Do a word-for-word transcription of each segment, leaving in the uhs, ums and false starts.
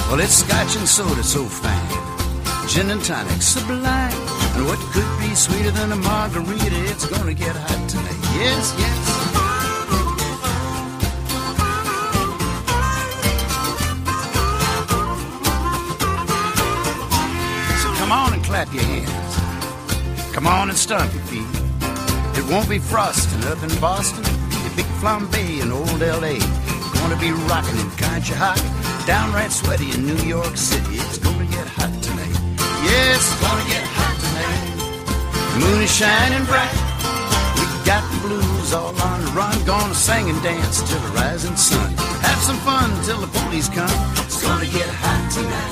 Well, it's scotch and soda so fine, gin and tonic sublime, and what could be sweeter than a margarita? It's gonna get hot tonight. Yes, yes. So come on and clap your hands. Come on and stomp your feet. It won't be frosting up in Boston, the big flambe in old L A. Gonna be rocking in country hot, downright sweaty in New York City. It's gonna get hot tonight. Yes, it's gonna get hot tonight. The moon is shining bright. We got the blues all on the run. Gonna sing and dance till the rising sun. Have some fun till the police come. It's gonna get hot tonight.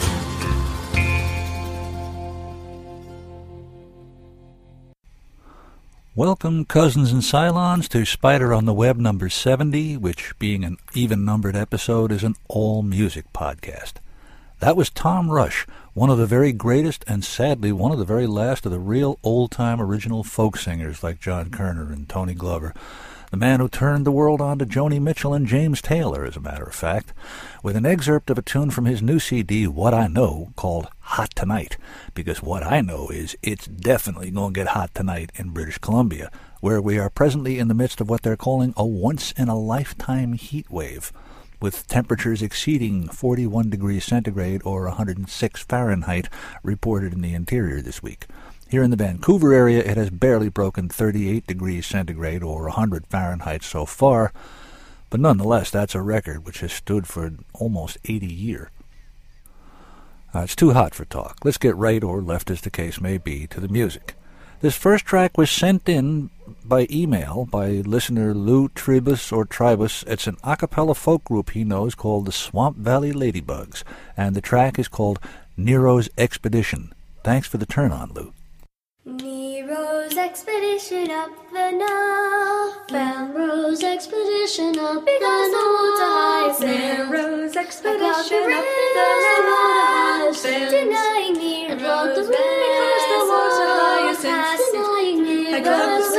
Welcome, cousins and Cylons, to Spider on the Web number seventy, which, being an even-numbered episode, is an all-music podcast. That was Tom Rush, one of the very greatest and, sadly, one of the very last of the real old-time original folk singers like John Kerner and Tony Glover. The man who turned the world on to Joni Mitchell and James Taylor, as a matter of fact, with an excerpt of a tune from his new C D, What I Know, called Hot Tonight, because what I know is it's definitely going to get hot tonight in British Columbia, where we are presently in the midst of what they're calling a once-in-a-lifetime heat wave, with temperatures exceeding forty-one degrees centigrade or one hundred six Fahrenheit reported in the interior this week. Here in the Vancouver area, it has barely broken thirty-eight degrees centigrade or one hundred Fahrenheit so far, but nonetheless, that's a record which has stood for almost eighty years. Uh, it's too hot for talk. Let's get right, or left as the case may be, to the music. This first track was sent in by email by listener Lou Tribus or Tribus. It's an a cappella folk group he knows called the Swamp Valley Ladybugs, and the track is called Nero's Expedition. Thanks for the turn-on, Lou. Nero's expedition up the Nile. Pharaoh's expedition up the Nile. Nero's expedition up the Nile. Denying Nero's because the water lies denying Nero's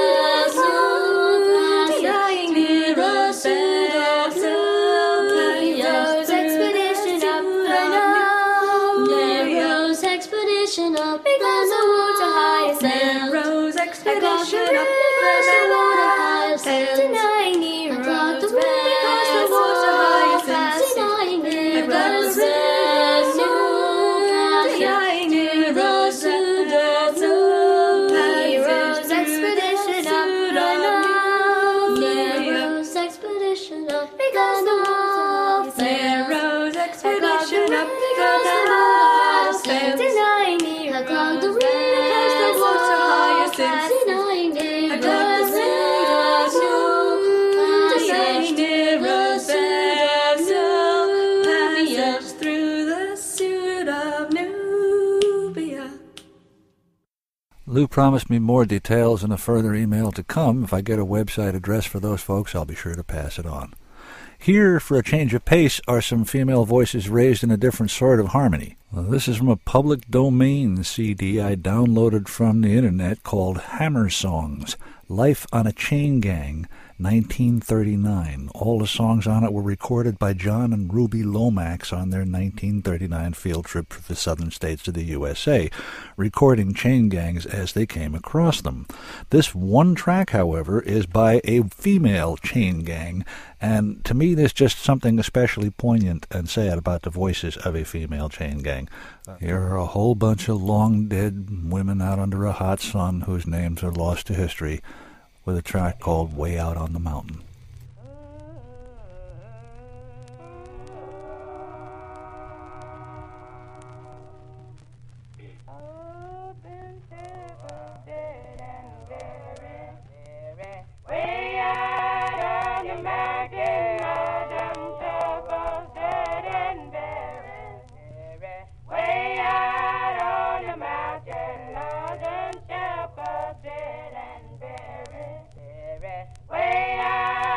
denying Nero's Nero's expedition up the Nile. Nero's expedition up because the water highest Nero's expedition up because the water highest denying Nero's because the water highest denying Nero's denying Nero's Nero's expedition up the Nile. Nero's expedition up because the water Nero's expedition up because the water denying Nero's because the water highest denying Nero's denying Nero's passes through the suit of Nubia. Lou promised me more details in a further email to come. If I get a website address for those folks, I'll be sure to pass it on. Here, for a change of pace, are some female voices raised in a different sort of harmony. Well, this is from a public domain C D I downloaded from the internet called Hammer Songs, Life on a Chain Gang, nineteen thirty-nine. All the songs on it were recorded by John and Ruby Lomax on their nineteen thirty-nine field trip through the southern states of the U S A, recording chain gangs as they came across them. This one track, however, is by a female chain gang, and to me there's just something especially poignant and sad about the voices of a female chain gang. Here are a whole bunch of long-dead women out under a hot sun whose names are lost to history, with a track called Way Out on the Mountain. Way out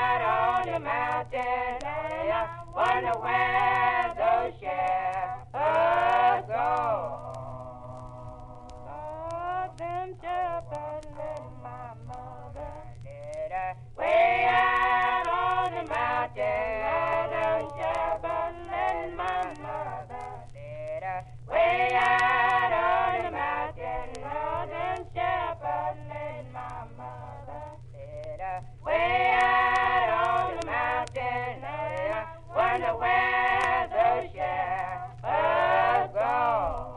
way out on the mountain, northern shepherd led my mother. Said, uh, way out on the mountain, I wonder where the shepherds go.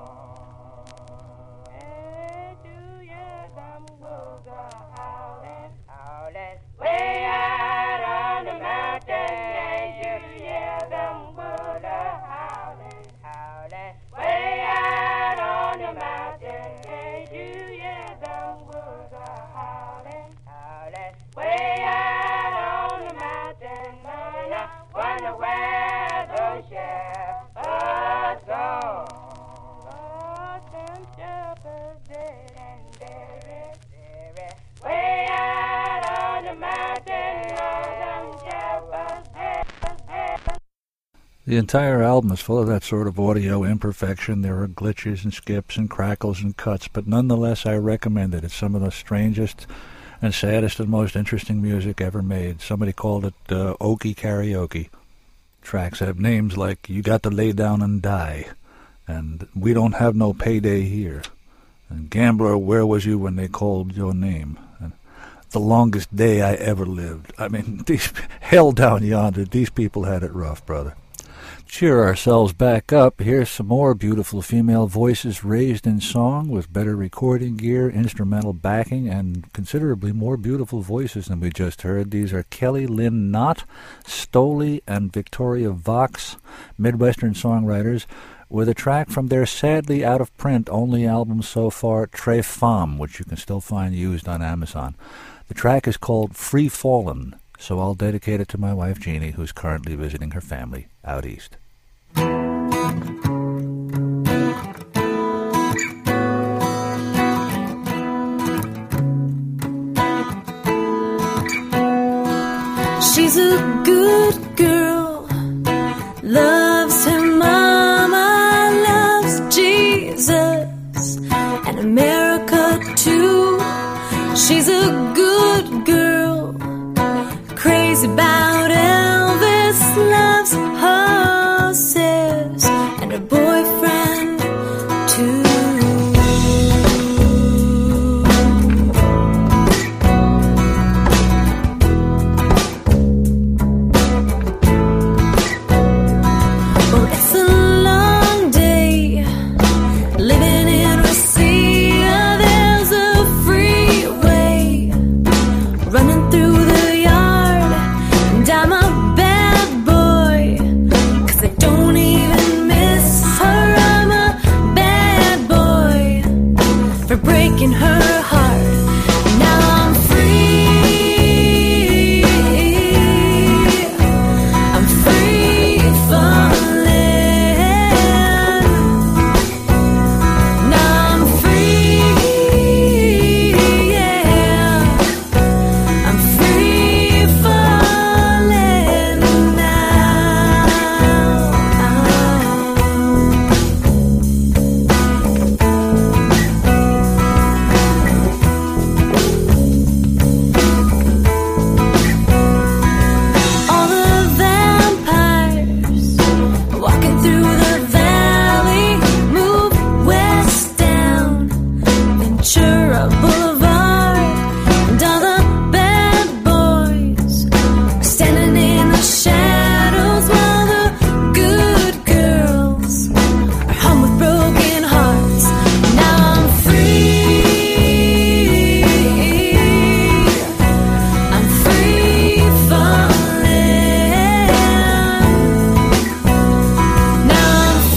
Hey, do you them wolves are howling, howling, way out on the mountain? Hey, do you them wolves are howling, howling, way out on the mountain? Hey, do you them wolves are howling, howling, way out on the mountain? I wonder where the shepherds go. Oh, them shepherds dead and buried, buried, way out on the mountain. Oh, them shepherds dead, dead. The entire album is full of that sort of audio imperfection. There are glitches and skips and crackles and cuts, but nonetheless I recommend it. It's some of the strangest and saddest and most interesting music ever made. Somebody called it uh, Okie Karaoke. Tracks have names like You Got to Lay Down and Die, and We Don't Have No Payday Here, and Gambler, Where Was You When They Called Your Name, and The Longest Day I Ever Lived. I mean, these hell down yonder, these people had it rough, brother. Cheer ourselves back up. Here's some more beautiful female voices raised in song with better recording gear, instrumental backing, and considerably more beautiful voices than we just heard. These are Kelly Lynn Knott, Stoley, and Victoria Vox, Midwestern songwriters, with a track from their sadly out-of-print only album so far, Très Femme, which you can still find used on Amazon. The track is called Free Fallin', so I'll dedicate it to my wife Jeannie, who's currently visiting her family out east. She's a good girl, loves her mama, loves Jesus and America too. She's a good girl, crazy about Elvis, loves horses and her boyfriend too. Well, it's a long day living in Rosita. There's a freeway running through the yard, and I'm a bad boy, 'cause I don't even miss her. I'm a bad boy for breaking her heart. Now I'm free, I'm free falling. Now I'm free, yeah, I'm free falling now. All the vampires walking through the valley move west down Ventura Boulevard, and all the bad boys are standing in the shadows while the good girls are home with broken hearts. Now I'm free, I'm free falling. Now I'm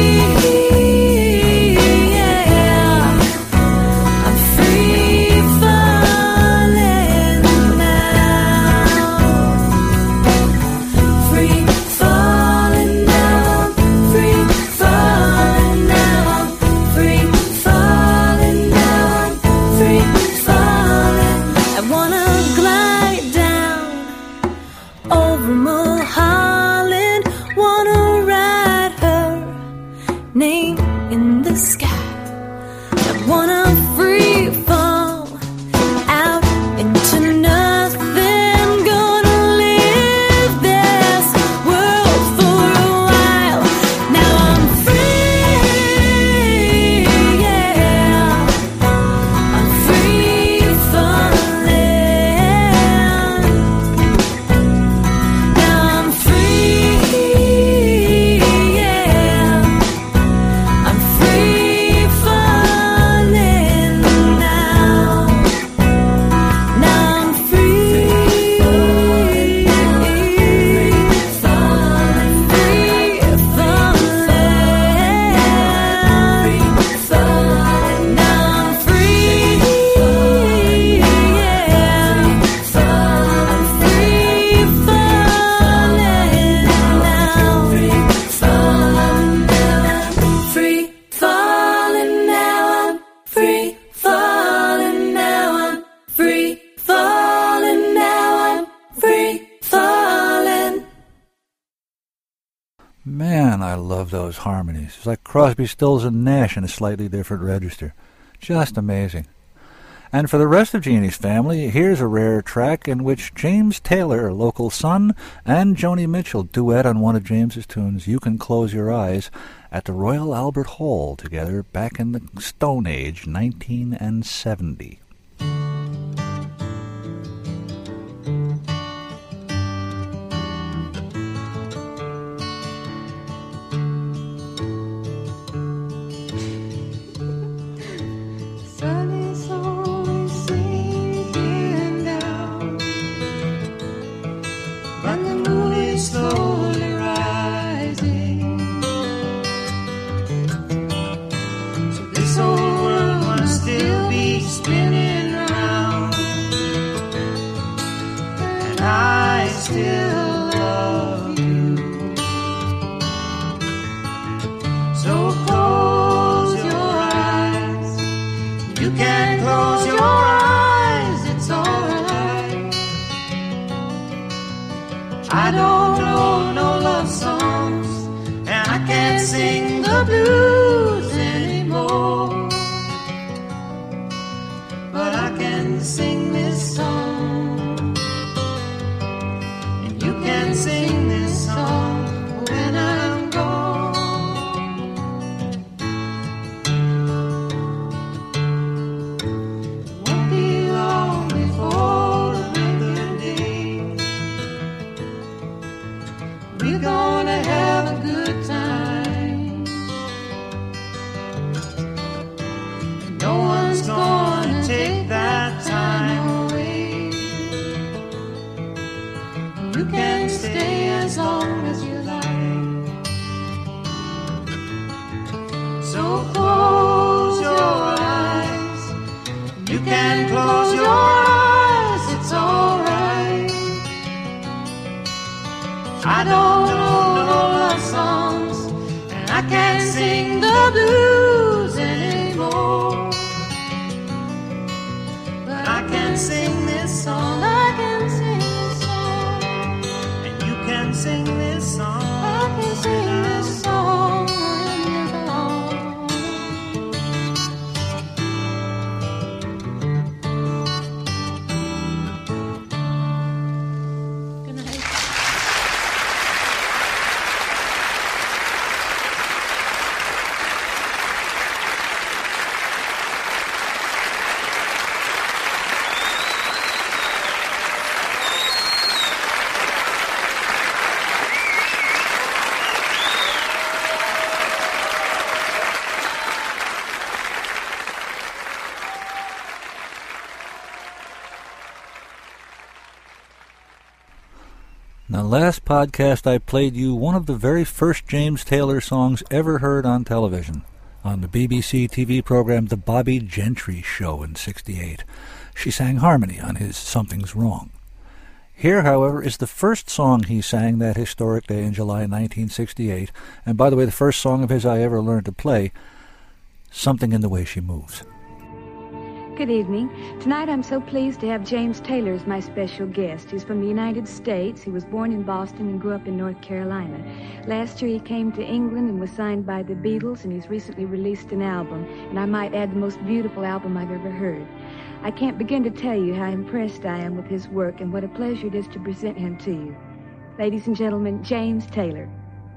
free, yeah, I'm free falling now. Free falling now, free falling now, free falling now, free falling. I wanna glide down over Mulholland, wanna write her name in the sky. I wanna free fall out into nothing, gonna live this world for a while. Now I'm free, love those harmonies. It's like Crosby, Stills, and Nash in a slightly different register. Just amazing. And for the rest of Jeannie's family, here's a rare track in which James Taylor, a local son, and Joni Mitchell duet on one of James's tunes, You Can Close Your Eyes, at the Royal Albert Hall together back in the Stone Age, nineteen seventy. Slowly rising, so this old world must still be spinning round, and I still love you. So close your eyes, you can close your eyes, it's alright. I don't songs, and I can't sing the blues anymore, but I can sing this song, and you can sing this song when I'm gone. It won't be long before the record day. We're gonna have a good time, and no one's gonna take that time away. You can stay as long as you like, so close your eyes, you can close your eyes, it's alright. I don't know no love songs, and I can't sing the blues anymore, but I can sing this song, I can sing this song, and you can sing this song, I can sing this song when you're gone. Good night. Now, last podcast I played you one of the very first James Taylor songs ever heard on television, on the B B C T V program The Bobby Gentry Show in sixty-eight. She sang harmony on his Something's Wrong. Here, however, is the first song he sang that historic day in July nineteen sixty-eight, and by the way, the first song of his I ever learned to play, Something in the Way She Moves. Good evening. Tonight I'm so pleased to have James Taylor as my special guest. He's from the United States. He was born in Boston and grew up in North Carolina. Last year he came to England and was signed by the Beatles, and he's recently released an album, and I might add the most beautiful album I've ever heard. I can't begin to tell you how impressed I am with his work and what a pleasure it is to present him to you. Ladies and gentlemen, James Taylor.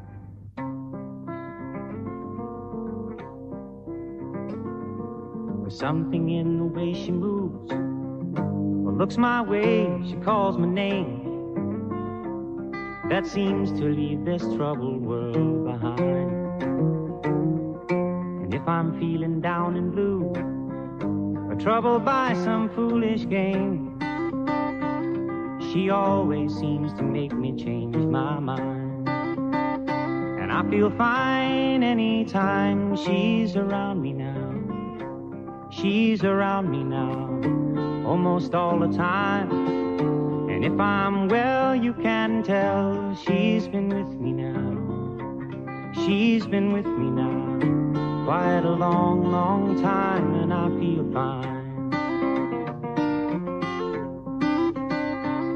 Something in the way she moves or looks my way, she calls my name, that seems to leave this troubled world behind. And if I'm feeling down and blue or troubled by some foolish game, she always seems to make me change my mind. And I feel fine anytime she's around me now. She's around me now, almost all the time. And if I'm well, you can tell she's been with me now. She's been with me now, quite a long, long time, and I feel fine.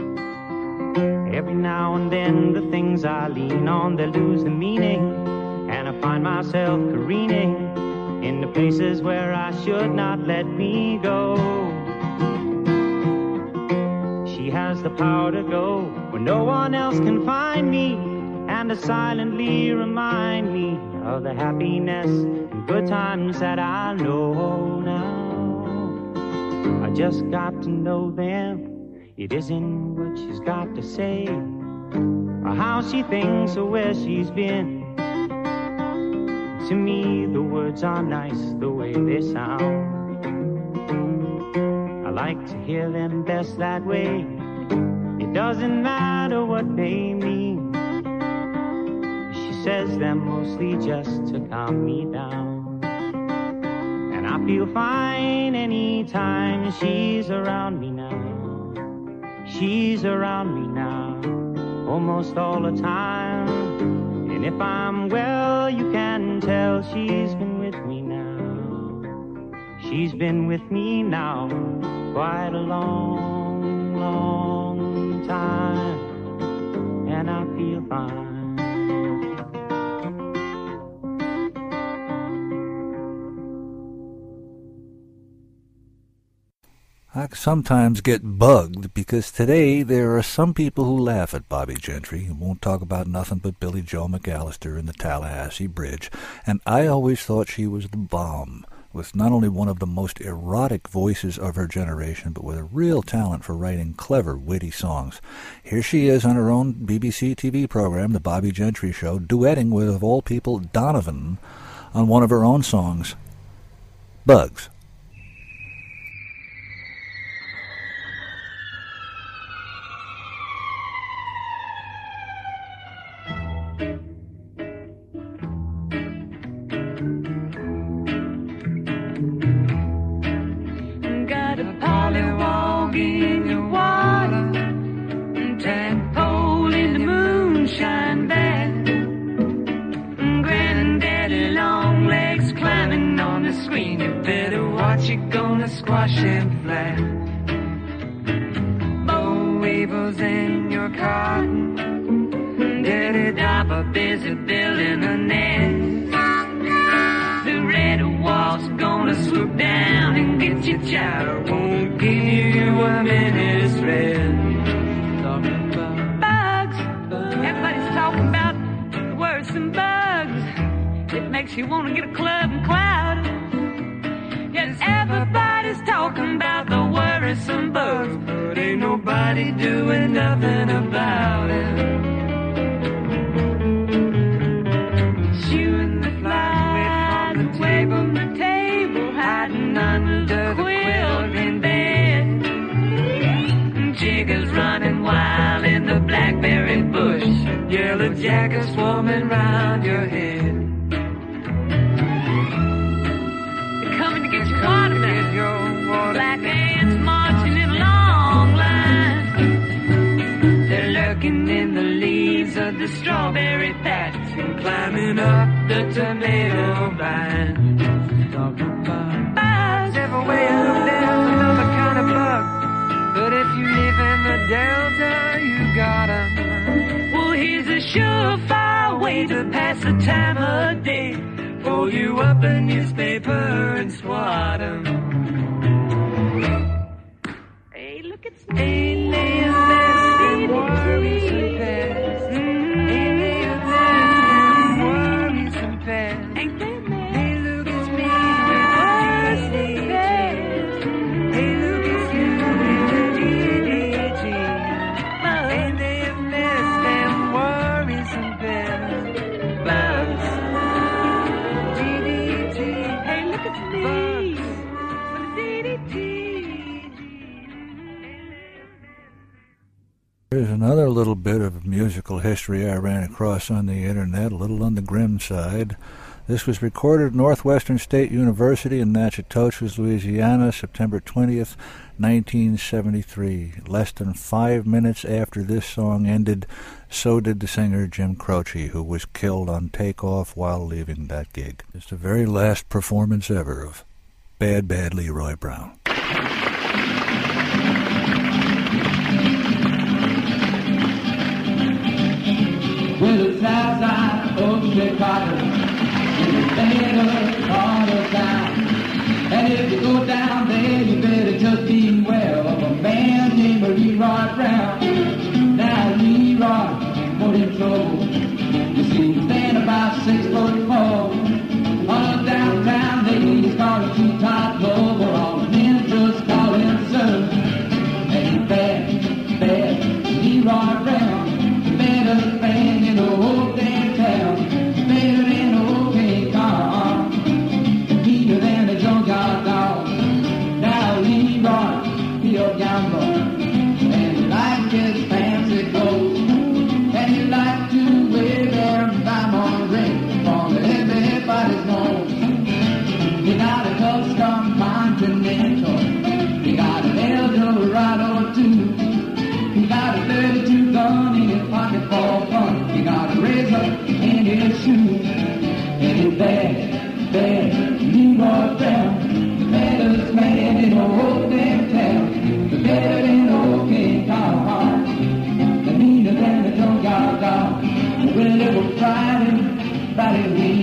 Every now and then the things I lean on, they lose the meaning, find myself careening into places where I should not let me go. She has the power to go where no one else can find me, and to silently remind me of the happiness and good times that I know now. I just got to know them. It isn't what she's got to say, or how she thinks, or where she's been. To me, the words are nice the way they sound. I like to hear them best that way. It doesn't matter what they mean. She says them mostly just to calm me down. And I feel fine anytime she's around me now. She's around me now, almost all the time. And if I'm well, you can tell she's been with me now. She's been with me now quite a long, long time. And I feel fine. I sometimes get bugged because today there are some people who laugh at Bobbie Gentry who won't talk about nothing but Billy Joe McAllister and the Tallahassee Bridge, and I always thought she was the bomb, with not only one of the most erotic voices of her generation, but with a real talent for writing clever, witty songs. Here she is on her own B B C T V program, The Bobbie Gentry Show, duetting with, of all people, Donovan on one of her own songs, Bugs. Squash and flat, boll weevils in your cotton, dirty dapper busy building a nest. The red wolf's gonna swoop down and get your child, won't give you a minute's rest. Bugs, everybody's talking about the worrisome bugs. It makes you want to get a club and cloud. Yes, everybody's talking about the worrisome bugs, but ain't nobody doing nothing about it. Shooing the flies away from the table, hiding under the quilt in bed. Chickens running wild in the blackberry bush, yellow jackets swarming round your head. Black ants marching in a long line. They're lurking in the leaves of the strawberry patch and climbing up the tomato vine. Bugs everywhere, there's another kind of bug, but if you live in the Delta, you got 'em. Well, here's a surefire way to pass the time of day. Fold you up a newspaper and swat 'em. Hey, look, it's me. Ain't they a mess and worrisome past? Ain't they a mess and worrisome past? Ain't they a mess? Hey, look, it's me with a D D G. Hey, look, it's you with a D D G. Ain't they a mess and worrisome past? Bugs. Hey, look, it's me. There's another little bit of musical history I ran across on the internet, a little on the grim side. This was recorded at Northwestern State University in Natchitoches, Louisiana, September twentieth, nineteen seventy-three. Less than five minutes after this song ended, so did the singer Jim Croce, who was killed on takeoff while leaving that gig. It's the very last performance ever of Bad Bad Leroy Brown. To the south side of Chicago,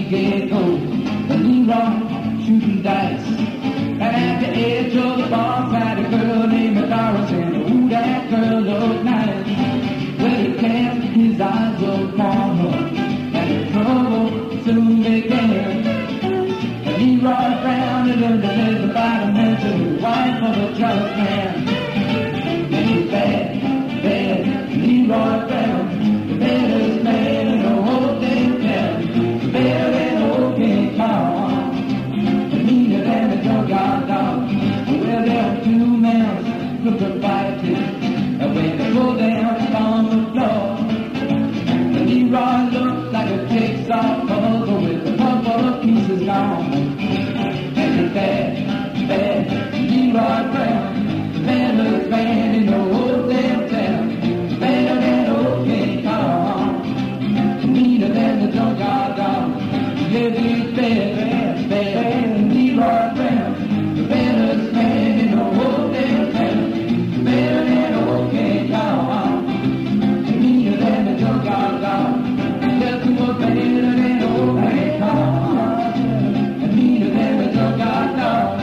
we get old, the Leroy shooting dice. And at the edge of the bar sat a girl named Doris, and ooh, that girl looked nice. Well, he cast his eyes upon her, and the trouble soon began. And Leroy frowned and learned to live about a mention, the wife of a jealous man. And he's bad, bad, Leroy frowned, the baddest man in the whole damn town. Better than old King Kong, and meaner than a junkyard dog. Well, there were two men looked to fight it, and when they go down on the floor, and Leroy looked like a jigsaw puzzle with a couple of pieces gone. And he's bad, bad, Leroy Brown, the baddest man in the whole damn town. Better than old King Kong, meaner than the junkyard dog. Yes, he's bad, bad, bad, Leroy Brown, the baddest man in the whole damn town. Better than old King Kong, meaner than the junkyard dog. Yes, he was better than old King Kong, meaner than the junkyard dog.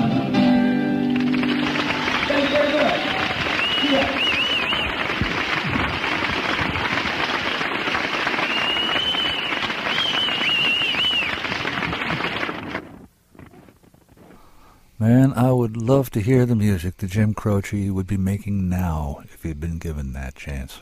Thank you very much. Yeah. Man, I would love to hear the music that Jim Croce would be making now if he'd been given that chance.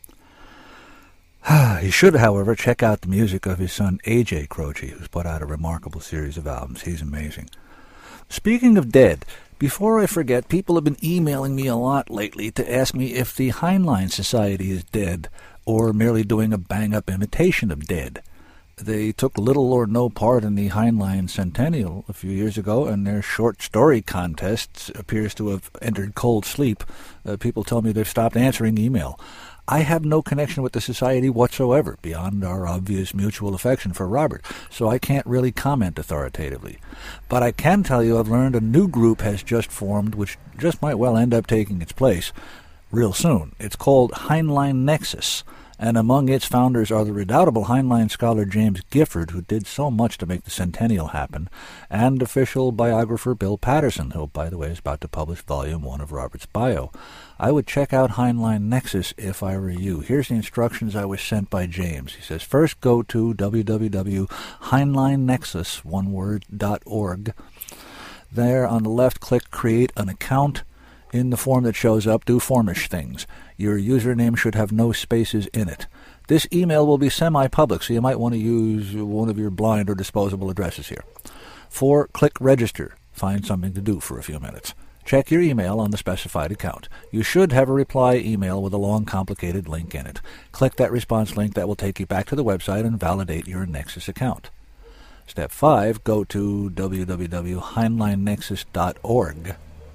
He should, however, check out the music of his son A J Croce, who's put out a remarkable series of albums. He's amazing. Speaking of dead, before I forget, people have been emailing me a lot lately to ask me if the Heinlein Society is dead or merely doing a bang-up imitation of dead. They took little or no part in the Heinlein Centennial a few years ago, and their short story contest appears to have entered cold sleep. Uh, people tell me they've stopped answering email. I have no connection with the society whatsoever, beyond our obvious mutual affection for Robert, so I can't really comment authoritatively. But I can tell you I've learned a new group has just formed, which just might well end up taking its place real soon. It's called Heinlein Nexus, and among its founders are the redoubtable Heinlein scholar James Gifford, who did so much to make the Centennial happen, and official biographer Bill Patterson, who, by the way, is about to publish Volume one of Robert's bio. I would check out Heinlein Nexus if I were you. Here's the instructions I was sent by James. He says, first go to w w w dot heinlein nexus, one word, dot org. There on the left, click Create an Account. In the form that shows up, do formish things. Your username should have no spaces in it. This email will be semi-public, so you might want to use one of your blind or disposable addresses here. Four, click Register. Find something to do for a few minutes. Check your email on the specified account. You should have a reply email with a long, complicated link in it. Click that response link. That will take you back to the website and validate your Nexus account. Step five, go to w w w dot heinlein nexus dot org.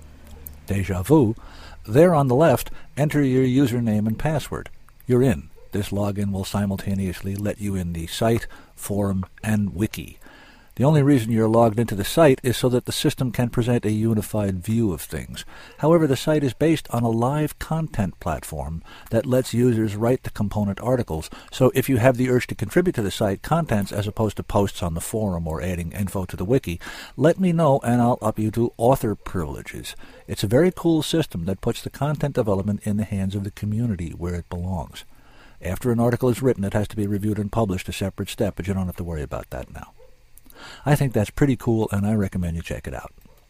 Deja vu. There on the left, enter your username and password. You're in. This login will simultaneously let you in the site, forum, and wiki. The only reason you're logged into the site is so that the system can present a unified view of things. However, the site is based on a live content platform that lets users write the component articles, so if you have the urge to contribute to the site contents as opposed to posts on the forum or adding info to the wiki, let me know and I'll up you to author privileges. It's a very cool system that puts the content development in the hands of the community where it belongs. After an article is written, it has to be reviewed and published, a separate step, but you don't have to worry about that now. I think that's pretty cool, and I recommend you check it out.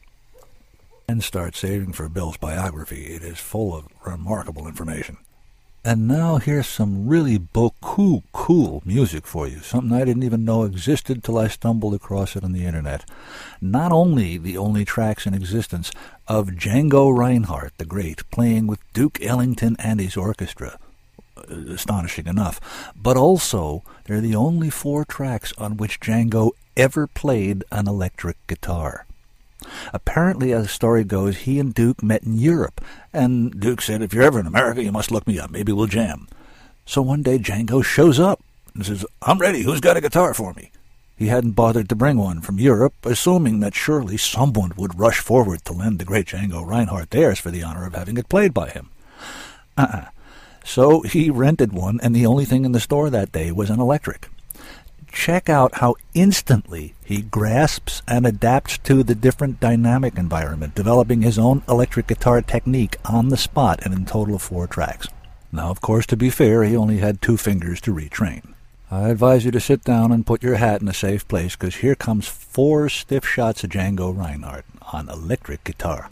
And start saving for Bill's biography. It is full of remarkable information. And now here's some really beaucoup cool music for you, something I didn't even know existed till I stumbled across it on the internet. Not only the only tracks in existence of Django Reinhardt the Great playing with Duke Ellington and his orchestra, astonishing enough, but also they're the only four tracks on which Django ever played an electric guitar. Apparently, as the story goes, he and Duke met in Europe, and Duke said, if you're ever in America, you must look me up. Maybe we'll jam. So one day Django shows up and says, I'm ready. Who's got a guitar for me? He hadn't bothered to bring one from Europe, assuming that surely someone would rush forward to lend the great Django Reinhardt theirs for the honor of having it played by him. Uh-uh. So he rented one, and the only thing in the store that day was an electric. check out how instantly he grasps and adapts to the different dynamic environment, developing his own electric guitar technique on the spot and in a total of four tracks. Now, of course, to be fair, he only had two fingers to retrain. I advise you to sit down and put your hat in a safe place, because here comes four stiff shots of Django Reinhardt on electric guitar.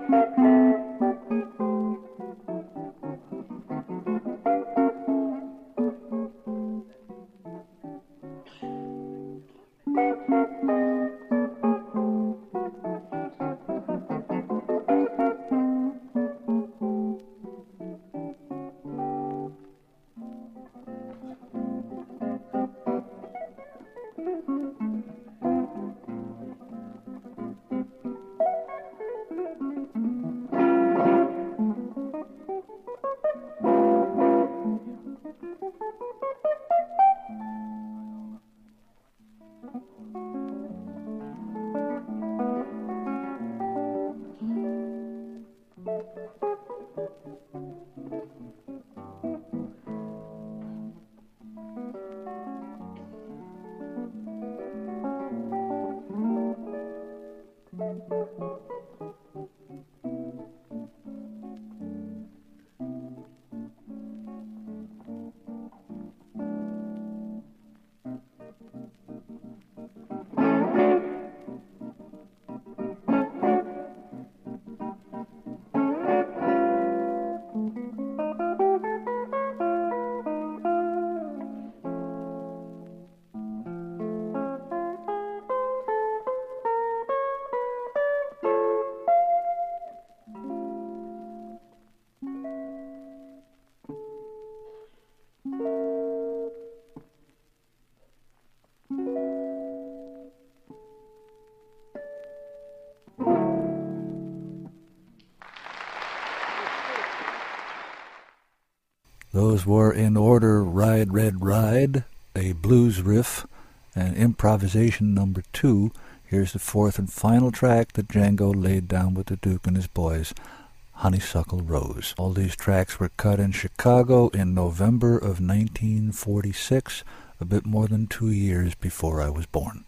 Those were in order Ride, Red, Ride, a blues riff, and improvisation number two. Here's the fourth and final track that Django laid down with the Duke and his boys, Honeysuckle Rose. All these tracks were cut in Chicago in November of nineteen forty-six, a bit more than two years before I was born.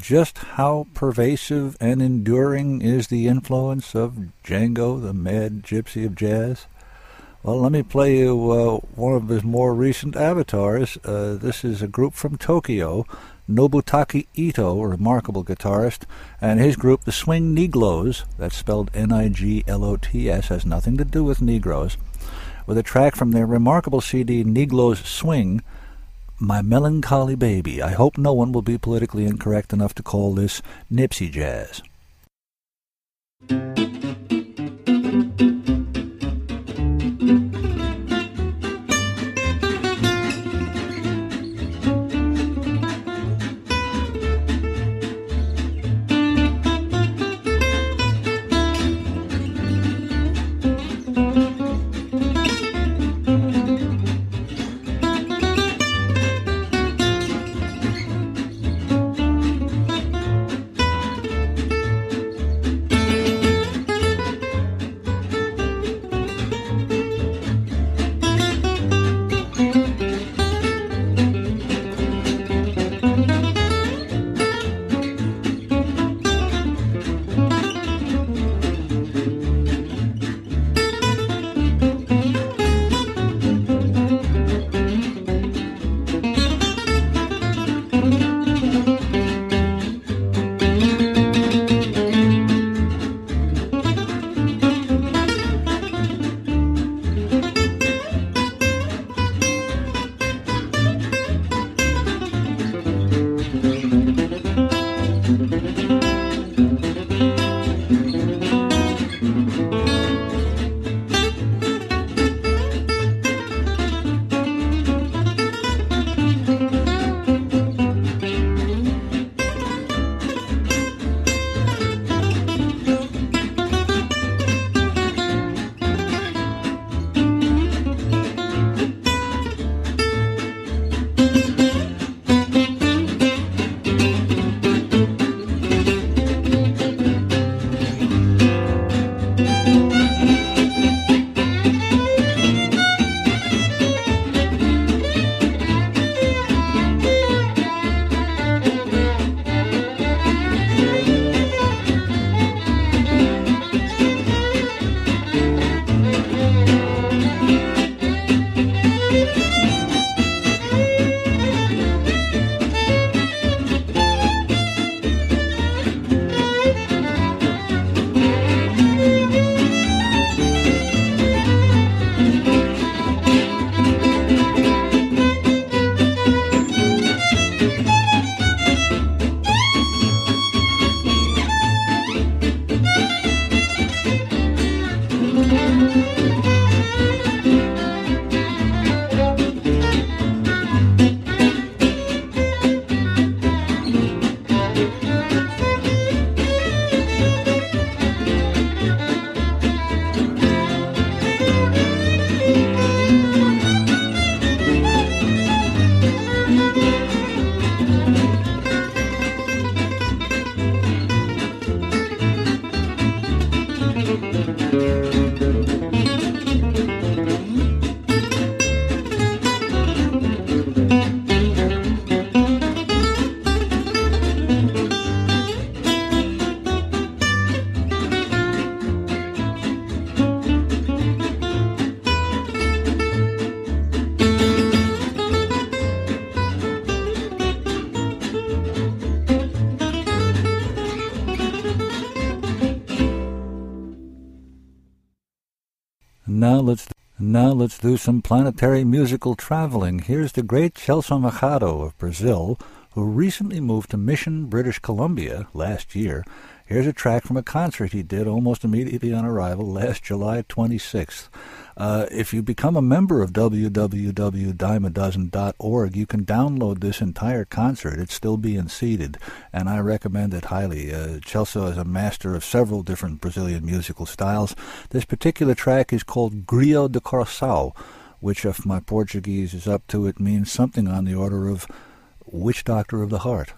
just how pervasive and enduring is the influence of Django, the Mad Gypsy of jazz? Well, let me play you uh, one of his more recent avatars. Uh, this is a group from Tokyo, Nobutake Ito, a remarkable guitarist, and his group, the Swing Niglos, that's spelled N I G L O T S, has nothing to do with Negroes, with a track from their remarkable C D, Niglos Swing, My Melancholy Baby. I hope no one will be politically incorrect enough to call this Nipsey jazz. Now let's now let's do some planetary musical traveling. Here's the great Celso Machado of Brazil, who recently moved to Mission, British Columbia last year. Here's a track from a concert he did almost immediately on arrival last July twenty-sixth. Uh, if you become a member of w w w dot dime a dozen dot org, you can download this entire concert. It's still being seeded, and I recommend it highly. Uh, Celso is a master of several different Brazilian musical styles. This particular track is called Griot de Coração, which, if my Portuguese is up to it, means something on the order of witch doctor of the heart.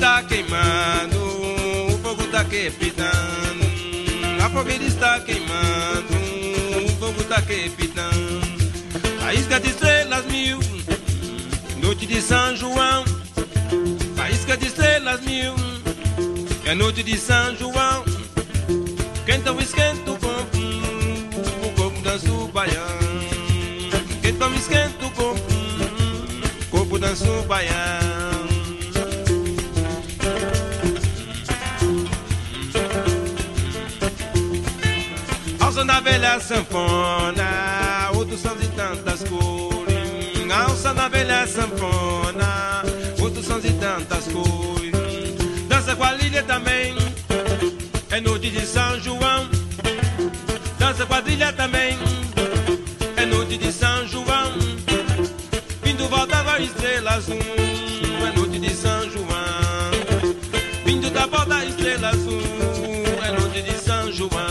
está queimando, o fogo está crepitando. A fogueira está queimando, o fogo está crepitando. Faísca de estrelas mil, noite de São João. Faísca de estrelas mil, é noite de São João. Quenta o esquenta o corpo, o corpo dança o baião. Quenta o esquenta o corpo, o corpo dança o baião. Alça na velha sanfona, outros sons de tantas cores. Alça na velha sanfona, outros sons de tantas cores. Dança com a Lília também, é noite de São João. Dança quadrilha também, é noite de São João. Vindo volta com a estrela azul, é noite de São João. Vindo da volta a estrela azul, é noite de São João.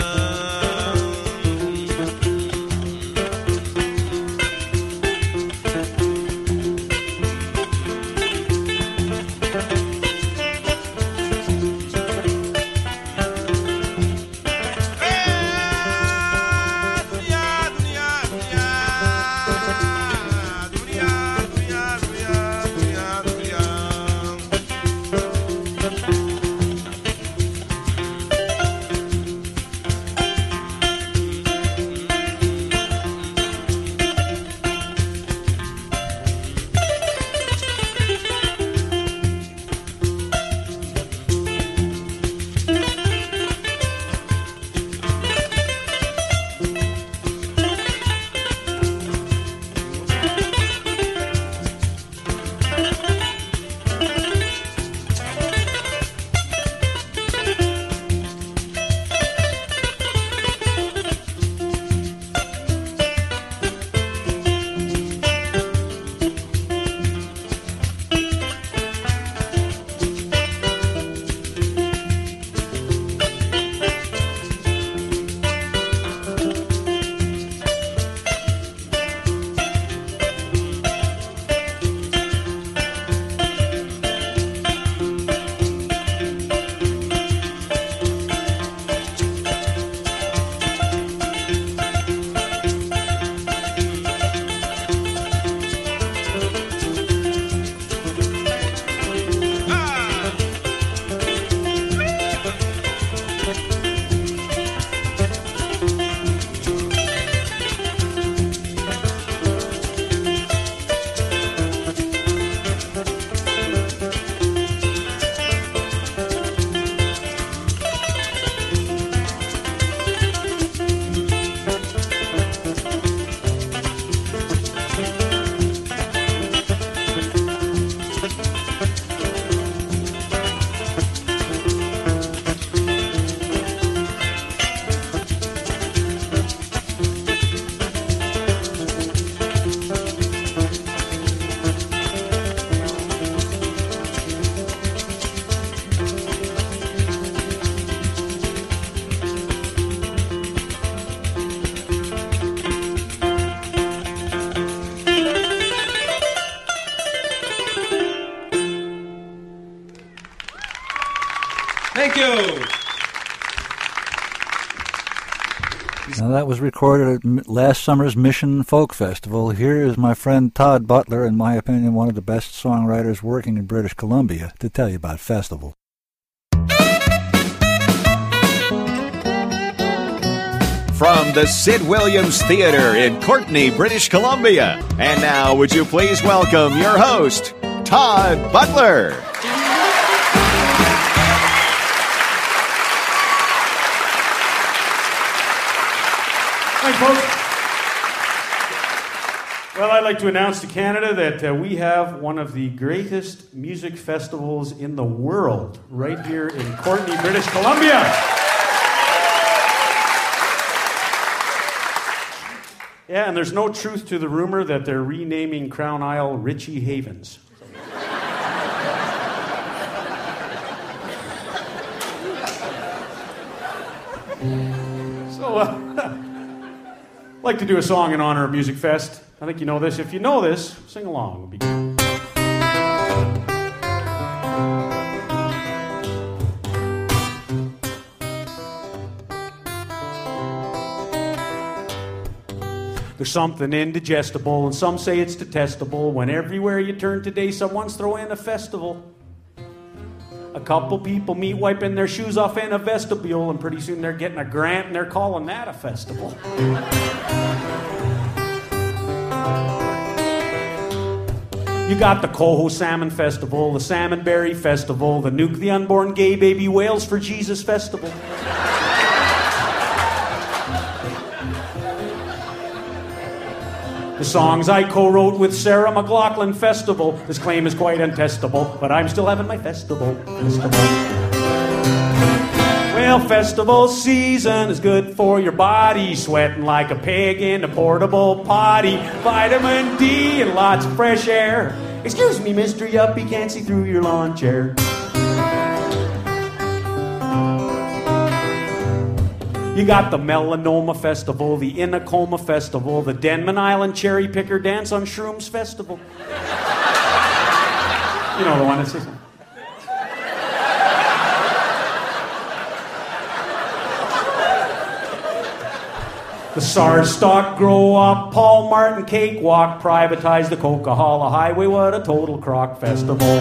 Thank you. Now that was recorded at last summer's Mission Folk Festival. Here is my friend Todd Butler, in my opinion, one of the best songwriters working in British Columbia, to tell you about festival. From the Sid Williams Theatre in Courtenay, British Columbia. And now, would you please welcome your host, Todd Butler. Hi, folks. Well, I'd like to announce to Canada that uh, we have one of the greatest music festivals in the world right here in Courtenay, British Columbia. Yeah, and there's no truth to the rumor that they're renaming Crown Isle Richie Havens. So, uh, I'd like to do a song in honor of Music Fest. I think you know this. If you know this, sing along. It'll be good. There's something indigestible, and some say it's detestable, when everywhere you turn today, someone's throwing a festival. A couple people meet wiping their shoes off in a vestibule, and pretty soon they're getting a grant, and they're calling that a festival. You got the Coho Salmon Festival, the Salmonberry Festival, the Nuke the Unborn Gay Baby Whales for Jesus Festival. The songs I co-wrote with Sarah McLachlan Festival. This claim is quite untestable, but I'm still having my festival. Festival. Well, festival season is good for your body. Sweating like a pig in a portable potty. Vitamin D and lots of fresh air. Excuse me, Mister Yuppie, can't see through your lawn chair. You got the Melanoma Festival, the Inacoma Festival, the Denman Island Cherry Picker Dance on Shrooms Festival. You know the one that's... The SARS stock grow up, Paul Martin cakewalk, privatize the Coca-Cola Highway, what a total crock festival.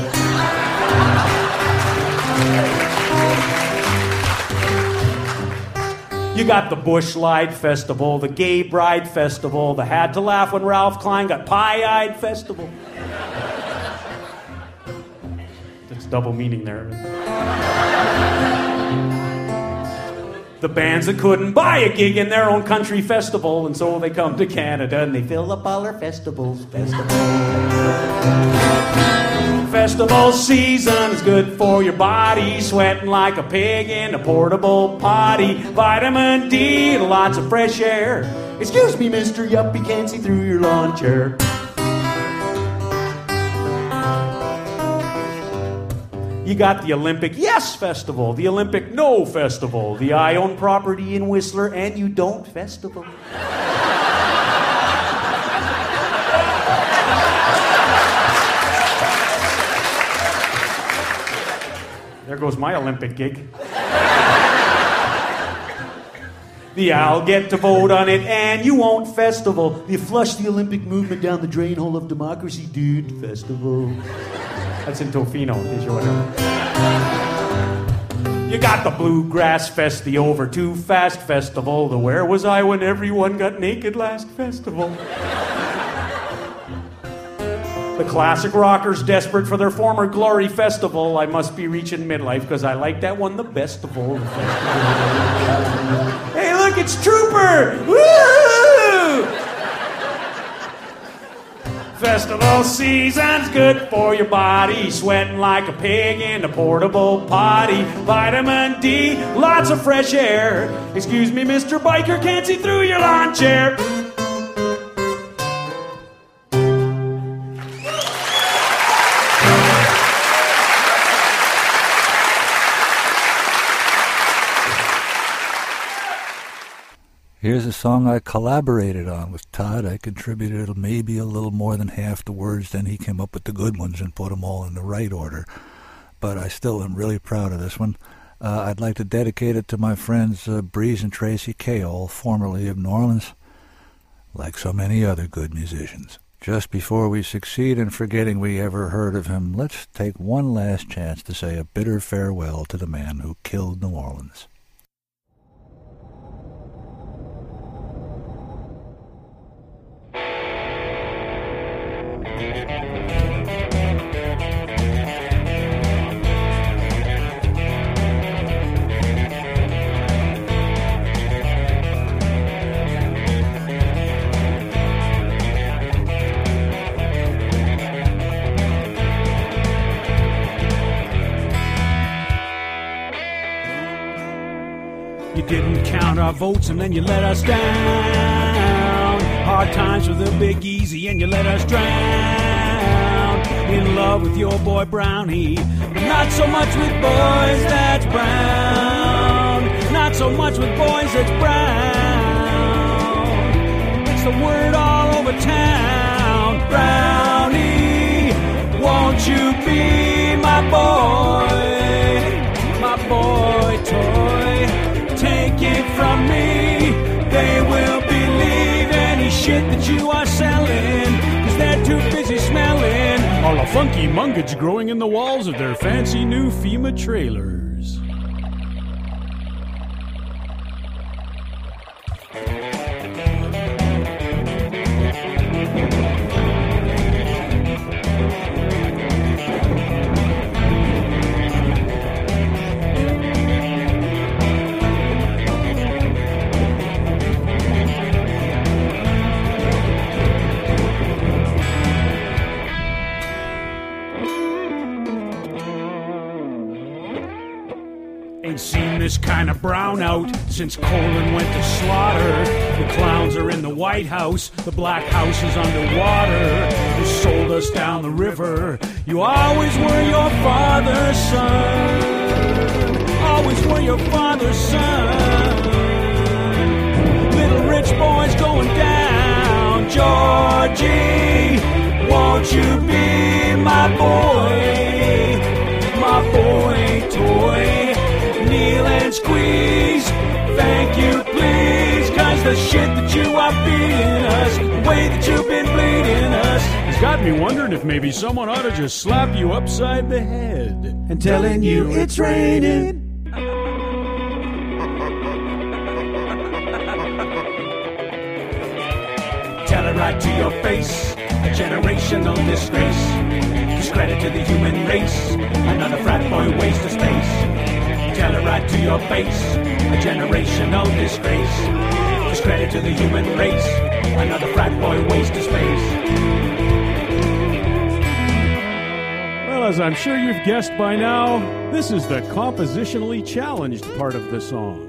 You got the Bush Light Festival, the Gay Bride Festival, the Had to Laugh When Ralph Klein Got Pie-Eyed Festival. That's double meaning there. The bands that couldn't buy a gig in their own country festival, and so they come to Canada and they fill up all our festivals. Festival. Festival season is good for your body. Sweating like a pig in a portable potty. Vitamin D and lots of fresh air. Excuse me, Mister Yuppie, can't see through your lawn chair. You got the Olympic Yes Festival, the Olympic No Festival, the I Own Property in Whistler and You Don't Festival. There goes my Olympic gig. The I'll get to vote on it and you won't festival. The Flush the Olympic movement down the drain hole of democracy, dude, festival. That's in Tofino, is your whatever. You got the Bluegrass Fest, the Over Too Fast Festival, the Where Was I When Everyone Got Naked Last Festival. The Classic Rockers Desperate for Their Former Glory Festival. I must be reaching midlife because I like that one the best of all. Hey, look, it's Trooper! Woo! Festival season's good for your body. Sweating like a pig in a portable potty. Vitamin D, lots of fresh air. Excuse me, Mister Biker, can't see through your lawn chair. Here's a song I collaborated on with Todd. I contributed maybe a little more than half the words, then he came up with the good ones and put them all in the right order. But I still am really proud of this one. Uh, I'd like to dedicate it to my friends uh, Breeze and Tracy Kaol, formerly of New Orleans, like so many other good musicians. Just before we succeed in forgetting we ever heard of him, let's take one last chance to say a bitter farewell to the man who killed New Orleans. You didn't count our votes and then you let us down. Hard times with a Big Easy and you let us drown. In love with your boy Brownie, but not so much with boys that's brown. Not so much with boys that's brown. It's the word all over town. Brownie, won't you be my boy? My boy toy. Take it from me, they will believe any shit that funky mungage growing in the walls of their fancy new FEMA trailers. Ain't seen this kind of brownout since Colin went to slaughter. The clowns are in the White House, the Black House is underwater. You sold us down the river, you always were your father's son. Always were your father's son. Little rich boys going down. Georgie, won't you be my boy? My boy toy. Kneel and squeeze, thank you please, cause the shit that you are feeding us, the way that you've been bleeding us, has got me wondering if maybe someone ought to just slap you upside the head and telling you it's raining. Tell it right to your face, a generational disgrace, discredit to the human race, another frat boy waste of space. Tell it right to your face, a generational disgrace, discredit to the human race, another frat boy waste of space. Well, as I'm sure you've guessed by now, this is the compositionally challenged part of the song.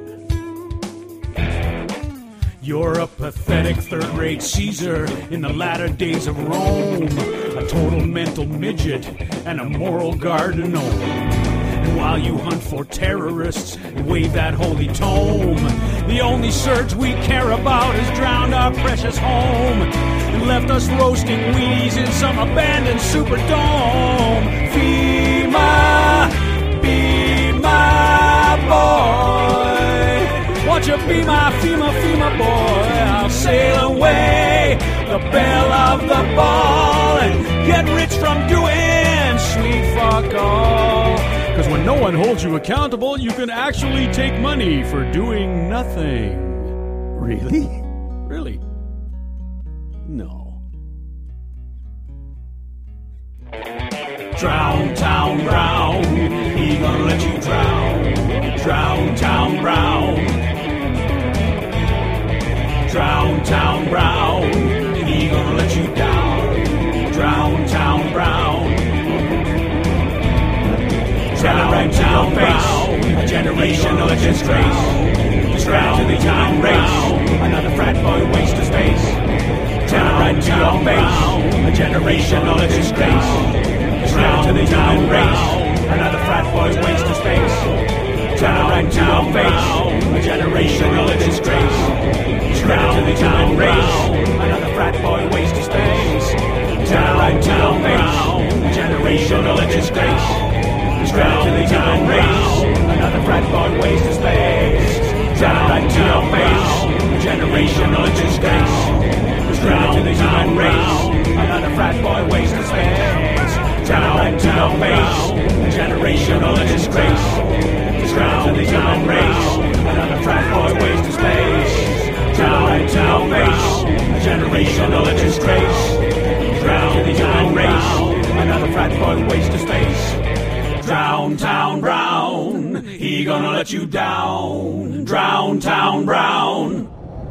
You're a pathetic third-rate Caesar in the latter days of Rome, a total mental midget and a moral garden gnome. And while you hunt for terrorists and wave that holy tome, the only surge we care about has drowned our precious home and left us roasting Wheaties in some abandoned Superdome. FEMA, be my boy. Won't you be my FEMA, FEMA boy? I'll sail away the bell of the ball and get rich from doing sweet fuck all. Because when no one holds you accountable, you can actually take money for doing nothing. Really? Really? No. Drown, town, brown. He gonna let you drown. Drown, town, brown. Drown, town, brown. He gonna let you down. Drown, town, brown. Tell it right to your face, a generational disgrace, discredit to the human race, another frat boy waste of space. Tell it right to your face, a generational disgrace, discredit to the human race, another frat boy waste of space. Tell it right to your face, a generational disgrace, discredit to the human race, another frat boy waste of space. Tell it right to your face, a generational disgrace. Drown to the human race, another frat boy waste of space. Drown right to your face, generational disgrace. Drown to the human race, another frat boy waste of space. Drown right to your face, generational disgrace. Drown to the human race, another frat boy waste of space. Drown right to your face, generational disgrace. Drown to the human race, another frat boy waste of space. Drown, town, brown, he gonna let you down. Drown, town, brown.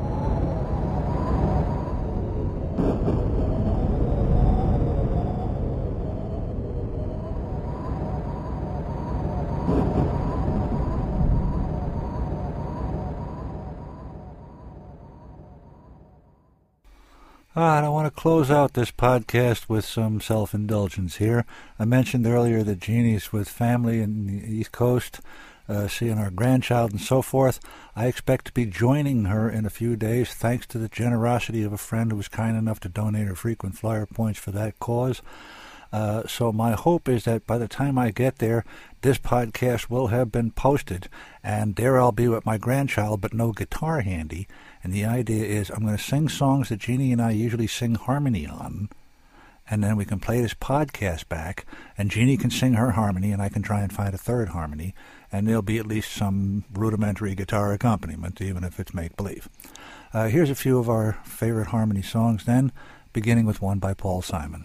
All right, I want to close out this podcast with some self-indulgence here. I mentioned earlier that Jeannie's with family in the East Coast, uh, seeing our grandchild and so forth. I expect to be joining her in a few days, thanks to the generosity of a friend who was kind enough to donate her frequent flyer points for that cause. Uh, so my hope is that by the time I get there, this podcast will have been posted, and there I'll be with my grandchild, but no guitar handy. And the idea is I'm going to sing songs that Jeannie and I usually sing harmony on, and then we can play this podcast back, and Jeannie can sing her harmony, and I can try and find a third harmony, and there'll be at least some rudimentary guitar accompaniment, even if it's make-believe. Uh, here's a few of our favorite harmony songs then, beginning with one by Paul Simon.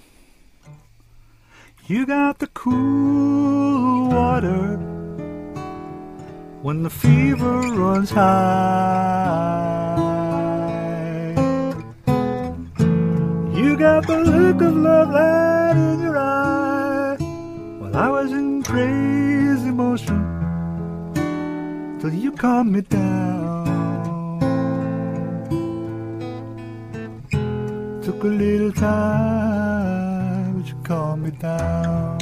You got the cool water when the fever runs high. You got the look of love light in your eye. While I was in crazy motion till you calmed me down. Took a little time, but you calmed me down.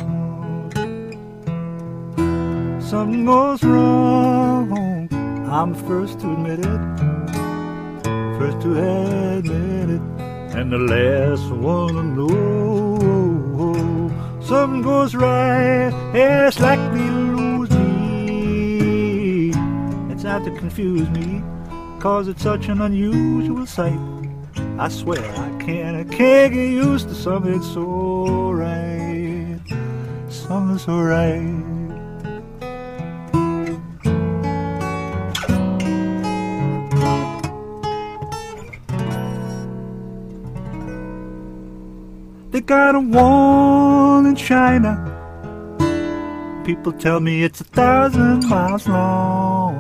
Something goes wrong, I'm the first to admit it, first to admit it, and the last one to know. Something goes right, yeah, it's likely to lose me. It's out to confuse me, cause it's such an unusual sight. I swear I can't, I can't get used to something so right, something so right. They got a wall in China. People tell me it's a thousand miles long.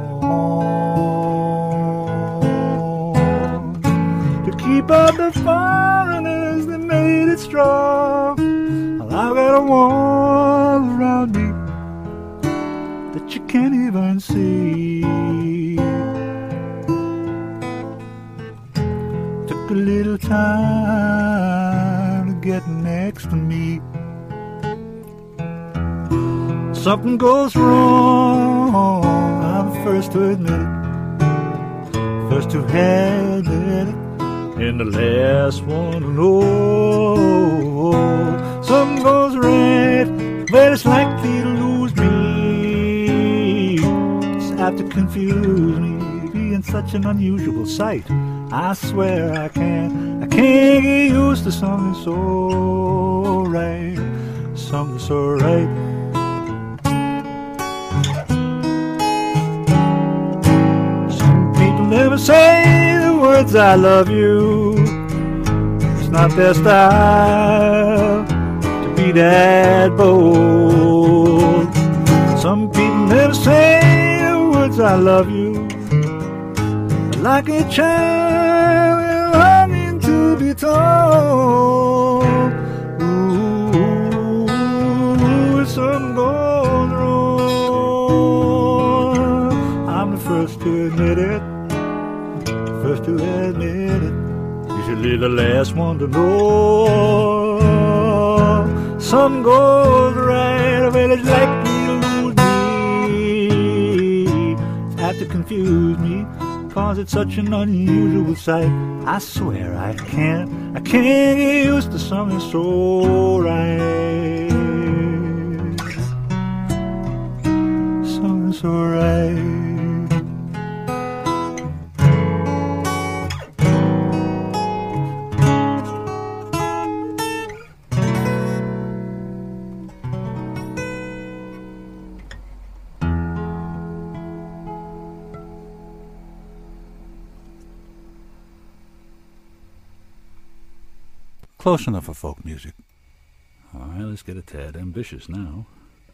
To keep out the foreigners, they made it strong. Well, I've got a wall around me that you can't even see. Took a little time to get next to me. Something goes wrong, I'm the first to admit it, first to admit it, and the last one to know. Something goes right, but it's likely to lose me. It's apt to confuse me, being such an unusual sight. I swear I can't, I can't get used to something so right, something so right. Never say the words I love you. It's not their style to be that bold. Some people never say the words I love you. Like a child longing to be told. Ooh, if something goes wrong, I'm the first to admit it, first to admit it, usually the last one to know. Something goes right, well it's likely to lose me. It's apt to confuse me, cause it's such an unusual sight. I swear I can't, I can't get used to something so right, something so right. Close enough for folk music. All right, let's get a tad ambitious now.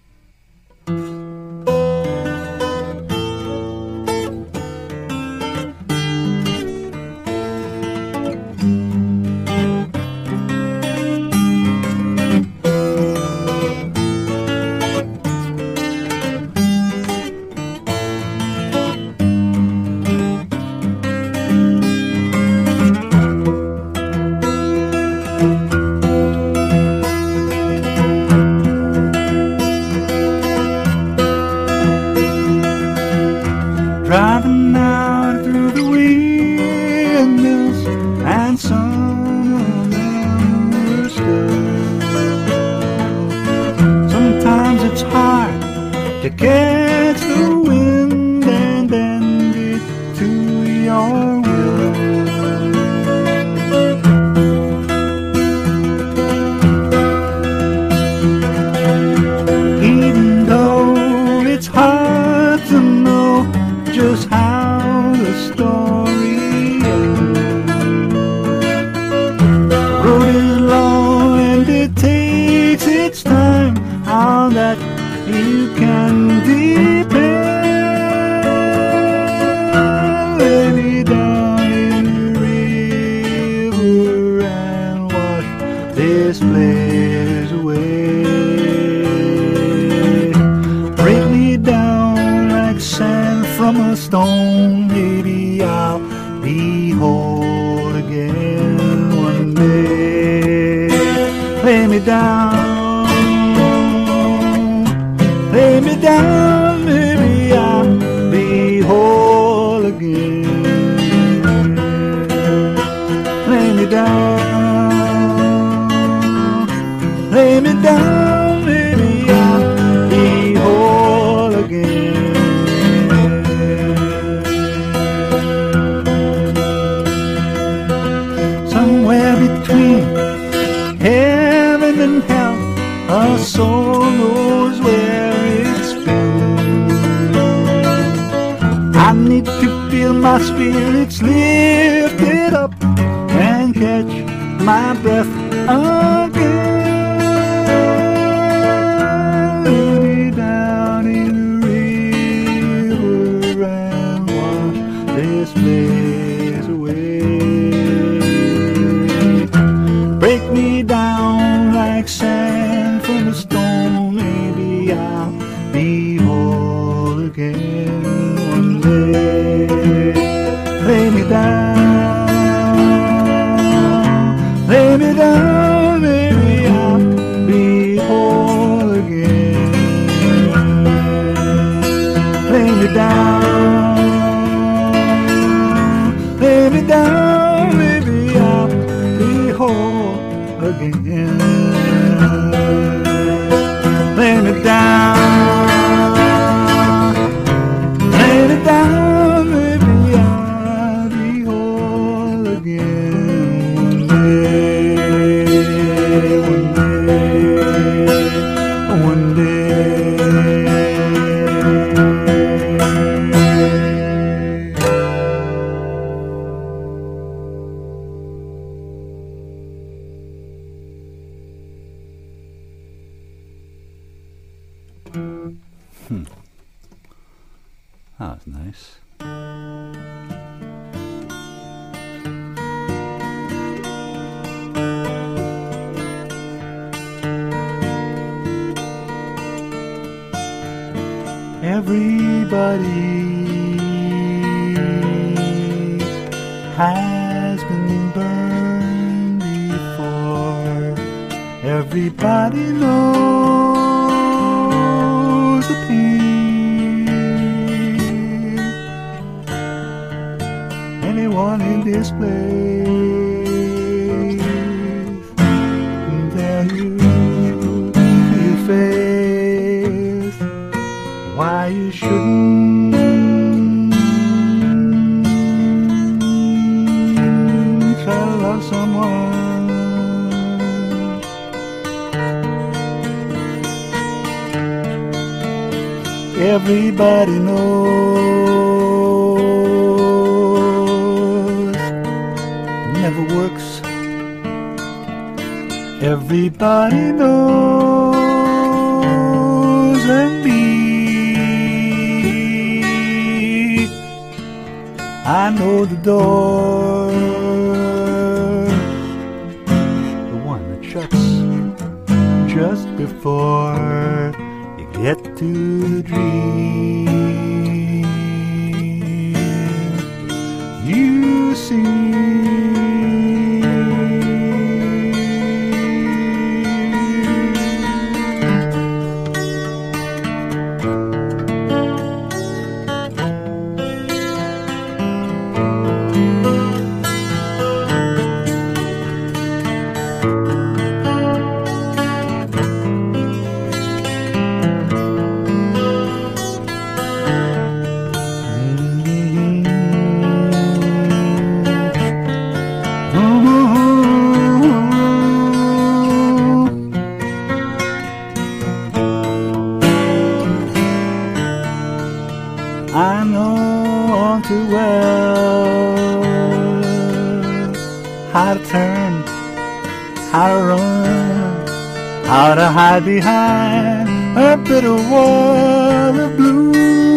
Driving out through the windmills and some of them were still. Sometimes it's hard to catch the wind and bend it to your will. you can depend. Lay me down in the river and wash this place away. Break me down like sand from a stone. Maybe I'll be whole again one day. Lay me down, lay me down, maybe I'll be whole again. Lay me down, lay me down, maybe I'll be whole again. Somewhere between heaven and hell, our soul knows where it's been. I need to feel my spirits lifted up and catch my breath again. Lay me down in the river and wash this place away. Break me down like sand from a stone. Maybe I'll be whole again one day. Lay me down, lay me down, maybe I'll be whole again. Lay me down, lay me down, maybe I'll be whole again. Lay me down, lay me down, maybe I'll be whole again. One day, one day, one day. Hmm. That was nice. Everybody has been burned before. Everybody knows the pain. Anyone in this place can tell you you face why you shouldn't try to love someone. Everybody knows never works. Everybody knows and me. I know the door, the one that shuts just before you get to the dream. You see, I know all too well how to turn, how to run, how to hide behind a a bitter wall of blue.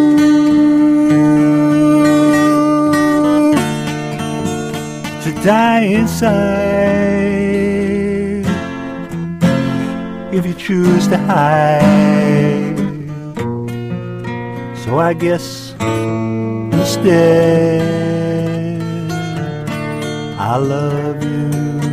To die inside, if you choose to hide. So I guess instead I love you.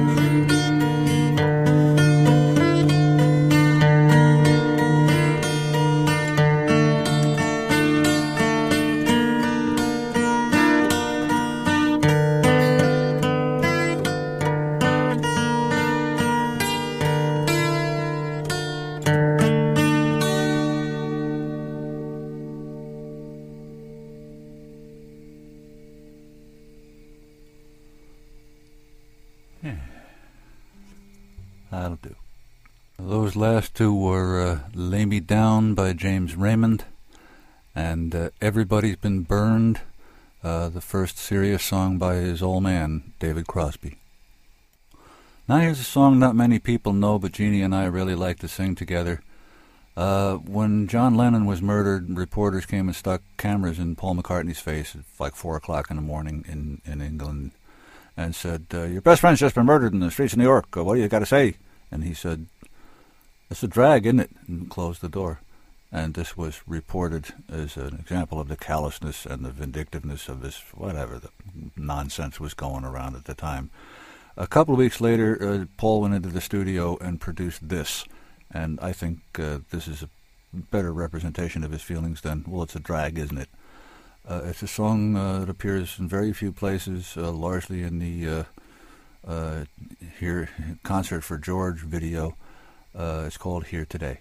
That'll do. Those last two were uh, Lay Me Down by James Raymond and uh, Everybody's Been Burned, uh, the first serious song by his old man, David Crosby. Now here's a song not many people know, but Jeannie and I really like to sing together. Uh, when John Lennon was murdered, reporters came and stuck cameras in Paul McCartney's face at like four o'clock in the morning in, in England and said, uh, your best friend's just been murdered in the streets of New York. Uh, what do you got to say? And he said, it's a drag, isn't it? And closed the door. And this was reported as an example of the callousness and the vindictiveness of this, whatever, the nonsense was going around at the time. A couple of weeks later, uh, Paul went into the studio and produced this. And I think uh, this is a better representation of his feelings than, well, it's a drag, isn't it? Uh, it's a song uh, that appears in very few places, uh, largely in the uh, uh, Here Concert for George video. Uh, it's called Here Today.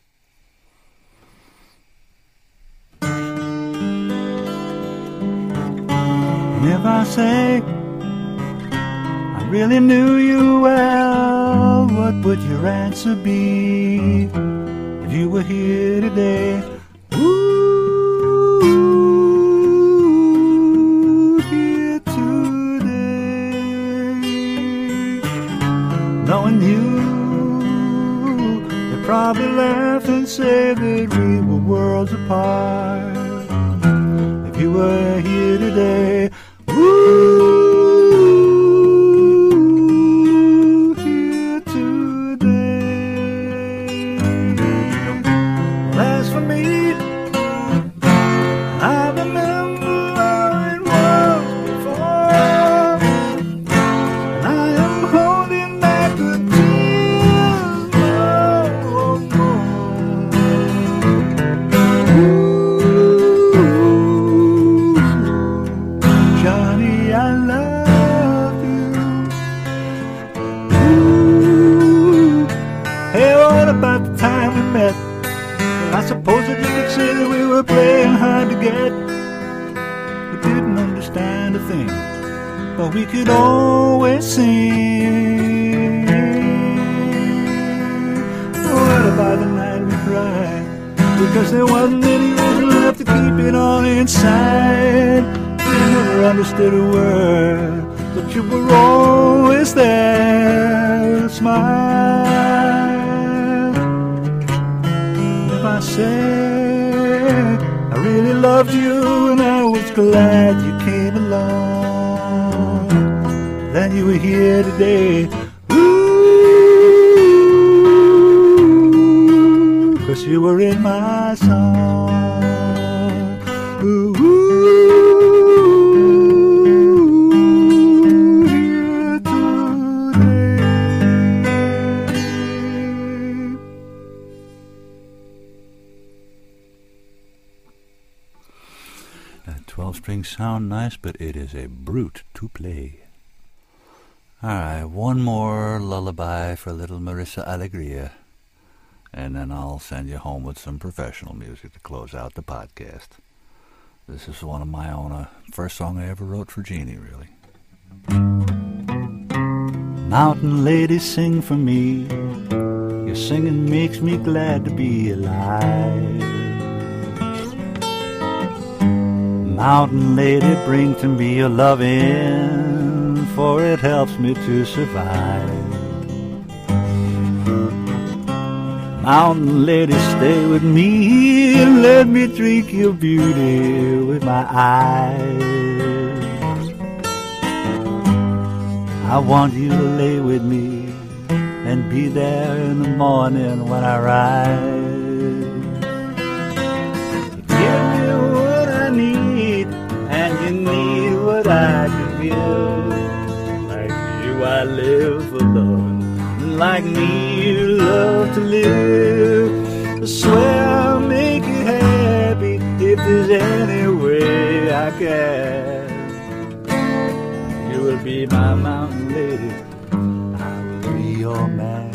And if I say I really knew you well, what would your answer be if you were here today? Ooh, here today. Knowing you, you'd probably laugh and say that we were worlds apart. If you were here today, ooh. But we could always sing. What about the night we cried? Because there wasn't any reason left to keep it all inside. We never understood a word, but you were always there with a smile. If I said I really loved you and I was glad you came along, then you were here today. Ooh, 'cause you were in my song. Ooh, here today. That twelve strings sound nice, but it is a brute to play. All right, one more lullaby for little Marissa Alegria, and then I'll send you home with some professional music to close out the podcast. This is one of my own, uh, first song I ever wrote for Jeannie, really. Mountain lady, sing for me. Your singing makes me glad to be alive. Mountain lady, bring to me your loving, for it helps me to survive. Mountain lady, stay with me and let me drink your beauty with my eyes. I want you to lay with me and be there in the morning when I rise. Give me what I need and you need what I can give. Like you I live for love, like me you love to live. I swear I'll make you happy if there's any way I can. You will be my mountain lady, I will be your man.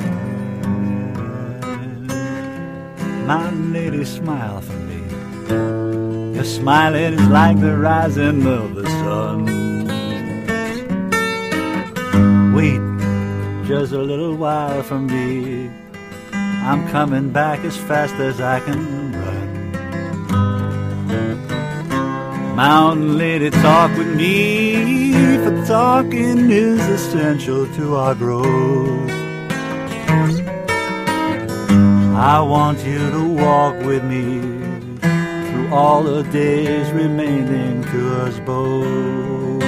Mountain lady, smile for me. Your smiling is like the rising of the sun. Wait just a little while for me, I'm coming back as fast as I can run. Mountain lady, talk with me, for talking is essential to our growth. I want you to walk with me through all the days remaining to us both.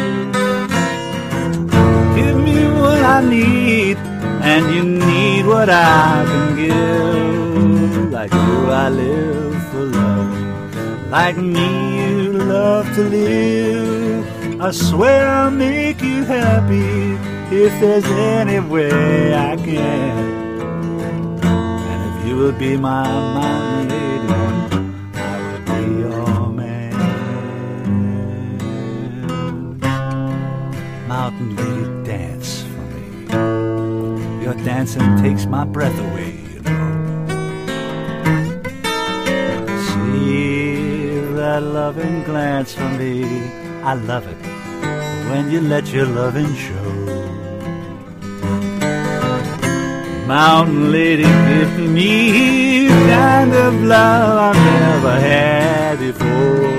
Give me what I need, and you need what I can give. Like you I live for love, like me you love to live. I swear I'll make you happy if there's any way I can. And if you will be my mountain lady, I will be your man. Mountain lady, dance for me. Your dancing takes my breath away, you know. See that loving glance from me, I love it when you let your loving show. Mountain lady, give me the kind of love I've never had before.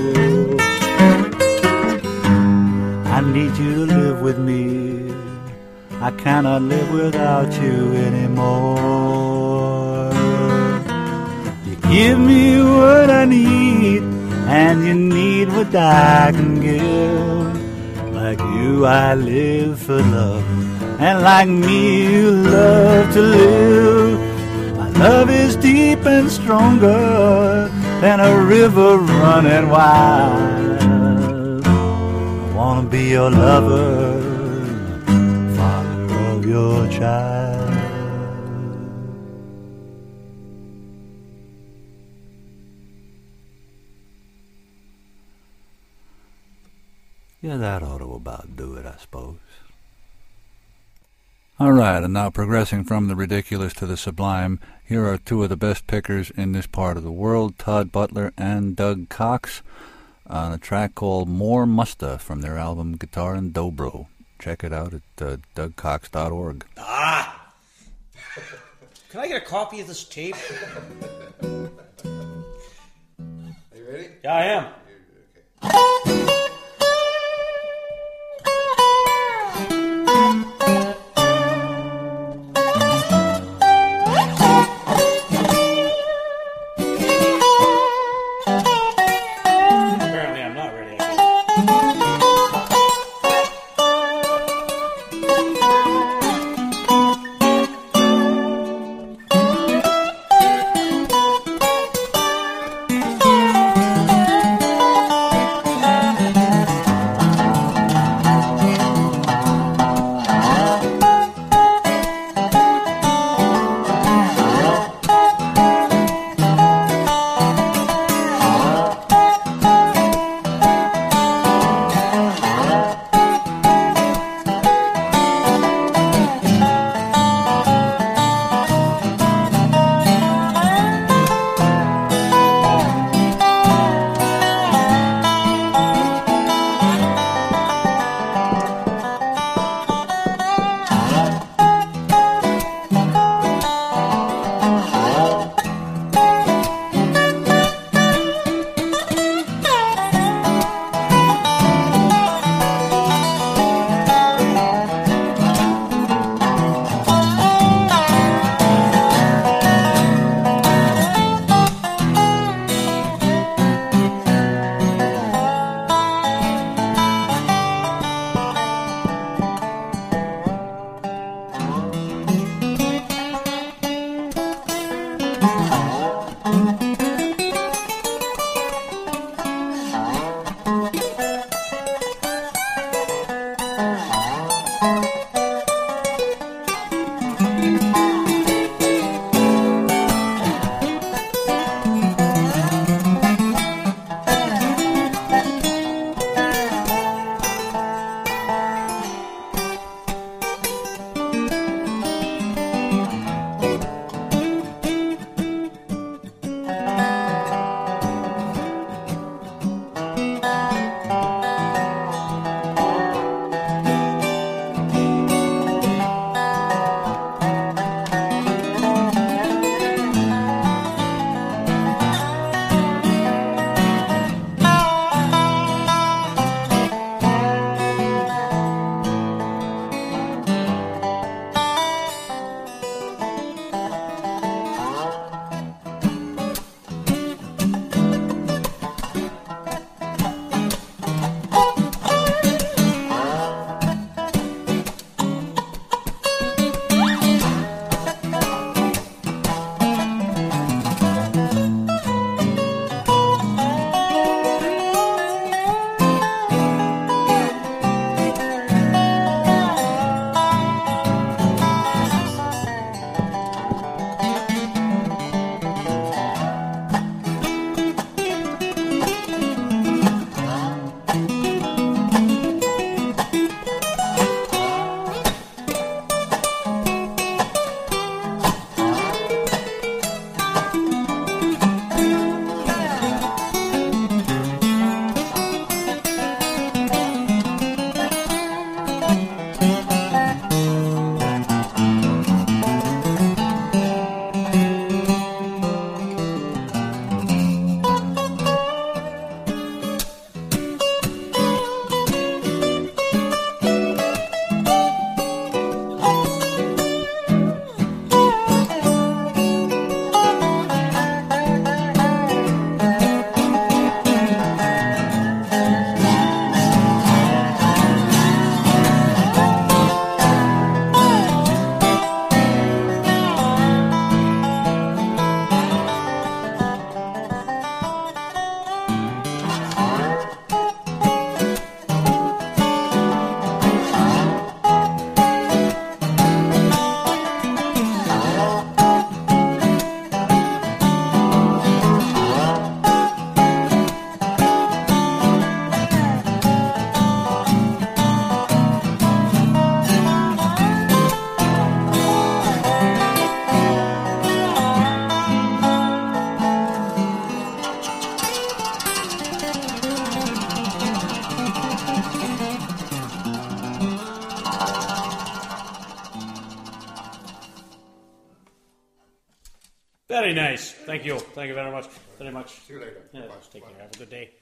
I need you to live with me, I cannot live without you anymore. You give me what I need, and you need what I can give. Like you I live for love, and like me you love to live. My love is deep and stronger than a river running wild. I wanna be your lover, father of your child. Yeah, that ought to about do it, I suppose. All right, and now progressing from the ridiculous to the sublime, here are two of the best pickers in this part of the world, Todd Butler and Doug Cox, on a track called More Musta from their album Guitar and Dobro. Check it out at uh, doug cox dot org. Ah! Can I get a copy of this tape? Are you ready? Yeah, I am. Apparently I'm not ready. Very nice. Thank you. Thank you very much. Very much. See you later. Yeah, take care. Have a good day.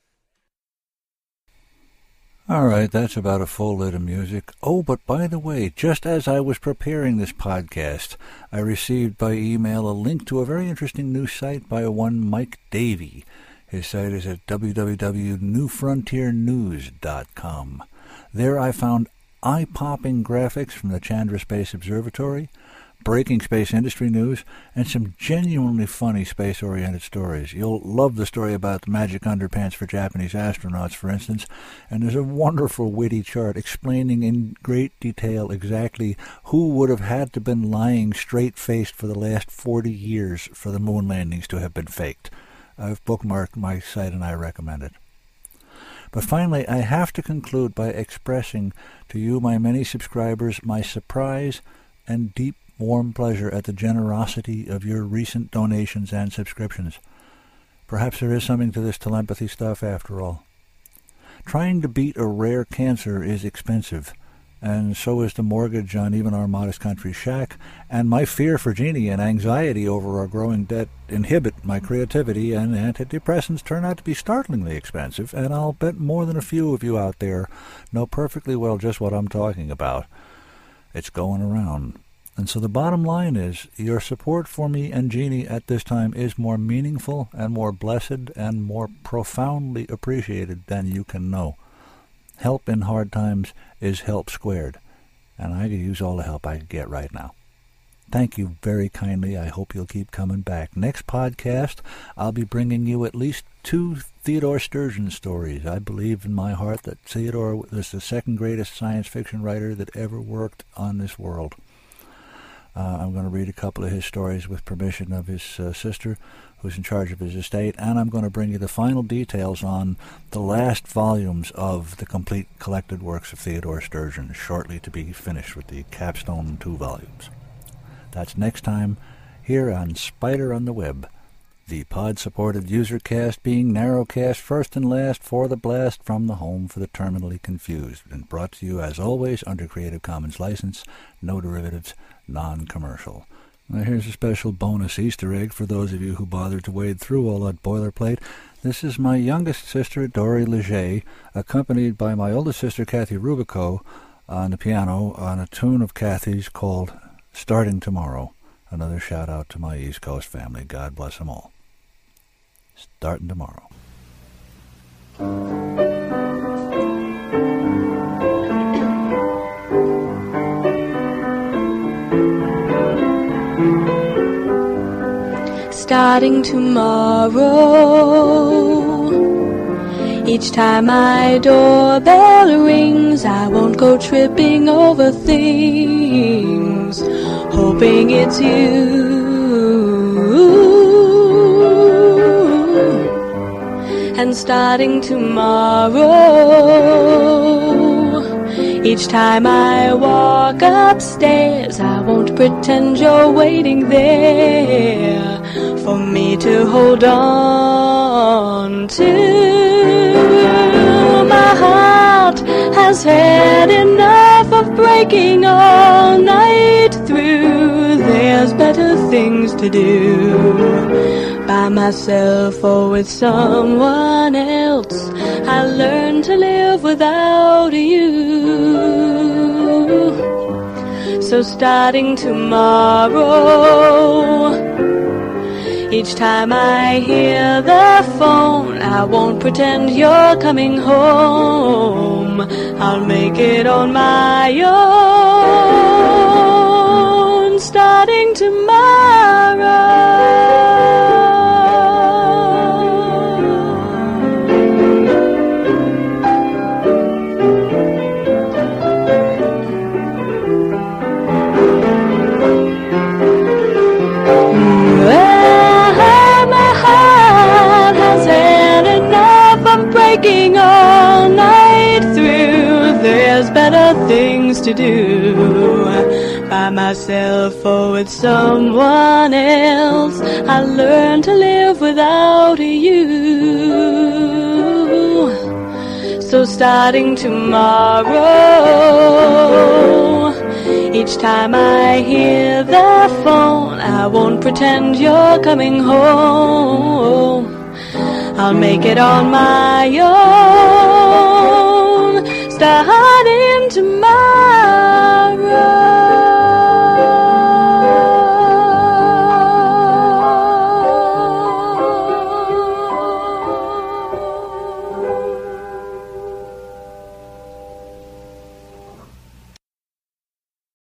All right, that's about a full lit of music. Oh, but by the way, just as I was preparing this podcast, I received by email a link to a very interesting new site by one Mike Davey. His site is at w w w dot new frontier news dot com. There I found eye-popping graphics from the Chandra Space Observatory, breaking space industry news, and some genuinely funny space-oriented stories. You'll love the story about the magic underpants for Japanese astronauts, for instance, and there's a wonderful witty chart explaining in great detail exactly who would have had to been lying straight-faced for the last forty years for the moon landings to have been faked. I've bookmarked my site and I recommend it. But finally, I have to conclude by expressing to you, my many subscribers, my surprise and deep warm pleasure at the generosity of your recent donations and subscriptions. Perhaps there is something to this telepathy stuff after all. Trying to beat a rare cancer is expensive, and so is the mortgage on even our modest country shack, and my fear for Jeannie and anxiety over our growing debt inhibit my creativity, and antidepressants turn out to be startlingly expensive, and I'll bet more than a few of you out there know perfectly well just what I'm talking about. It's going around. And so the bottom line is, your support for me and Jeannie at this time is more meaningful and more blessed and more profoundly appreciated than you can know. Help in hard times is help squared, and I could use all the help I could get right now. Thank you very kindly. I hope you'll keep coming back. Next podcast, I'll be bringing you at least two Theodore Sturgeon stories. I believe in my heart that Theodore is the second greatest science fiction writer that ever worked on this world. Uh, I'm going to read a couple of his stories with permission of his uh, sister, who's in charge of his estate, and I'm going to bring you the final details on the last volumes of the complete collected works of Theodore Sturgeon, shortly to be finished with the capstone two volumes. That's next time here on Spider on the Web, the pod-supported usercast being narrowcast first and last for the blast from the home for the terminally confused, and brought to you as always under Creative Commons license, no derivatives, non-commercial. Now here's a special bonus Easter egg for those of you who bothered to wade through all that boilerplate. This is my youngest sister, Dory Leger, accompanied by my oldest sister, Kathy Rubico, on the piano on a tune of Kathy's called Starting Tomorrow. Another shout-out to my East Coast family. God bless them all. Starting tomorrow. Starting tomorrow, each time my doorbell rings, I won't go tripping over things, hoping it's you. And starting tomorrow, each time I walk upstairs, I won't pretend you're waiting there for me to hold on to. My heart has had enough of breaking all night through. There's better things to do, by myself or with someone else. I learned to live without you. So starting tomorrow, each time I hear the phone, I won't pretend you're coming home. I'll make it on my own. Starting tomorrow. Breaking all night through, there's better things to do, by myself or with someone else. I learned to live without you. So starting tomorrow, Each time I hear the phone, I won't pretend you're coming home. I'll make it on my own.